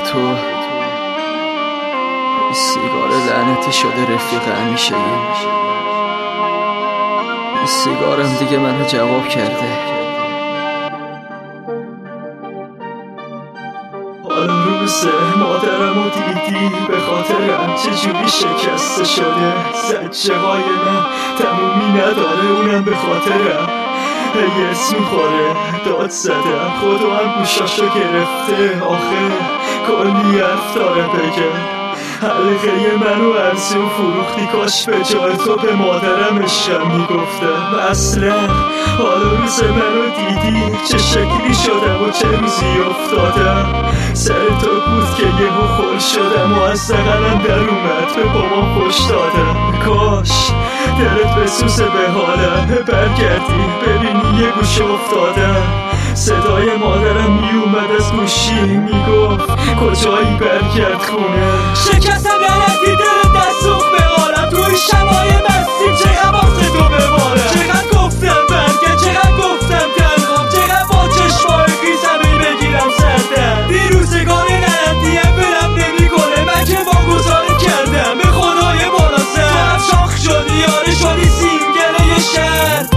تو سیگار لعنتی شده رفیق همیشه. این سیگارم دیگه منو جواب کرده. حالا روزه مادرمو دیدی، به خاطرم چجوری شکسته شده. زجه های من تمومی نداره، اونم به خاطرم یس میخوره. داد زدم خودو هم گوشاشو گرفته، آخه کلی حرف داره بگم. حلقه منو ارزون فروختی، کاش به جای تو به مادرم عشقم میگفتم. اصلا حالا روز منو دیدی، چه شکلی شدم و چه روزی افتادم. سر تو بود که یهو خل شدم و از دهنم در اومد، به بابام پشت دادم. کاش دلت بسوزه به حالم، برگردی ببینی یه گوشه افتادم. صدای مادرم میومد از گوشی، میگفت کجایی برگرد خونه. شکستم لعنتی دل دستوخ به عالم، توی شبای مستی چه حواست تو ببارم. چقدر گفتم برگرد، چقدر گفتم تنهام، چقدر با چشمای خیزمی بگیرم سردم. دیروزگار لعنتی هم برم نمی کنه، من که واگذاری کردم به خدای بالا سر. تو هم شاخ شدی، آره شدی سینگل یه شهر.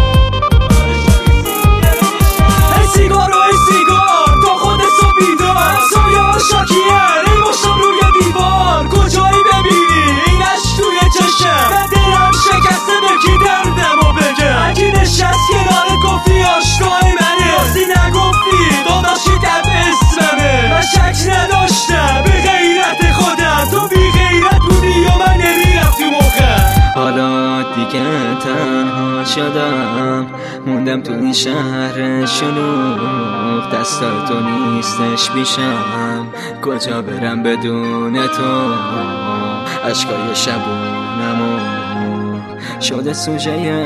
سیگار تا خود صبح بیدار، سایه ها شاکیه ای مشتم روی دیوار. کجایی ببینی این عشق توی چشم، من دلم شکسته به کی دردم و بگم. اگه نشست کنار گفتی آشقای منه، راستی نگفتی داداشی دب اسممه. من شک نداشتم به غیرت خودم، تو بی غیرت بودی یا من نمیرفت تو مخم. حالا دیگه تنها شدم، موندم تو این شهر شلوغ. دستای تو نیستش پیشم، کجا برم بدون تو. عشقای شبونمو شده سوژه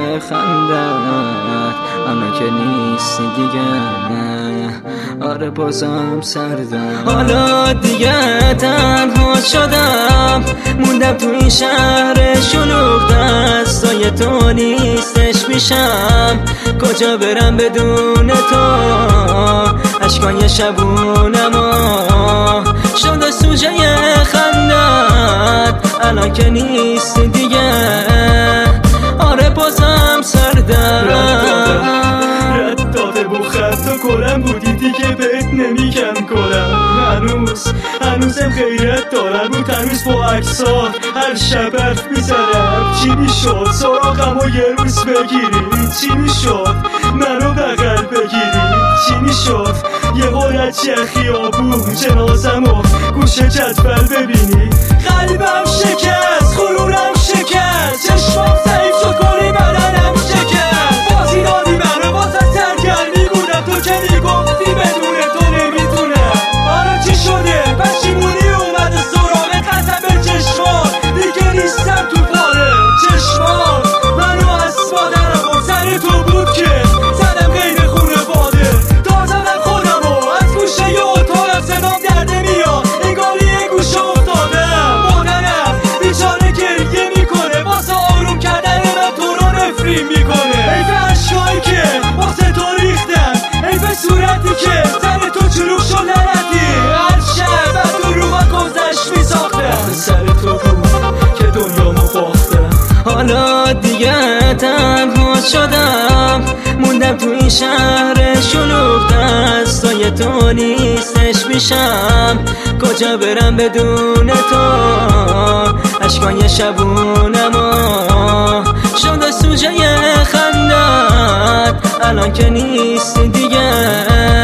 خندت، اما که نیستی دیگه، آره بازم سردم. حالا دیگه تنها شدم، موندم تو این شهر شلوغ. دستای تو نیستش پیشم، کجا برم بدون تو. عشقای شبونمو شده سوژه خندت، الان که نیست دیگه، آره بازم سردم. رد داده و خط و کلم بودی دیگه، بهت نمیگم کلم. هنوزم غیرت دارم و تمیز با اکسات هر شب حرف میزنم. چی میشد سراغم و یه روز بگیری؟ چی میشد منو بغل بگیری؟ چی میشد یه قرچی خیابون جنازم و گوش جدول ببینی؟ قلبم شکست، غرورم شکست، چشمام ضعیف شد، کلی بدنم شکست. بازی دادی منو باز از سرگرمی گودم، تو که میگفتی بدون تو نمیتونم. حالا چی شده پشیمونی اومده سراغت، قسم به چشمات دیگه نیستم تو پاره. چشمات منو از مادرم و سر تو بود که زدم غیر خونه باده. تا زدم خودمو از گوشه ی اتاقم، صدام در نمیاد انگاری یه گوشه افتادم. مادرم بیچاره گریه میکنه، واسه آروم کردن من تو رو نفرین میکنه. ای به عشقایی که واسه تو ریختم، ای به صورتی که سر تو چروک شد لعنتی. هر شب از دروغا گذشت میساختم، سر تو بود که دنیامو باختم. حالا دیگه تنها شدم، موندم تو این شهر شلوغ. دستای تو نیستش پیشم، کجا برم بدون تو. عشقای شبونمو شده سوژه خندت، الان که نیست دیگه،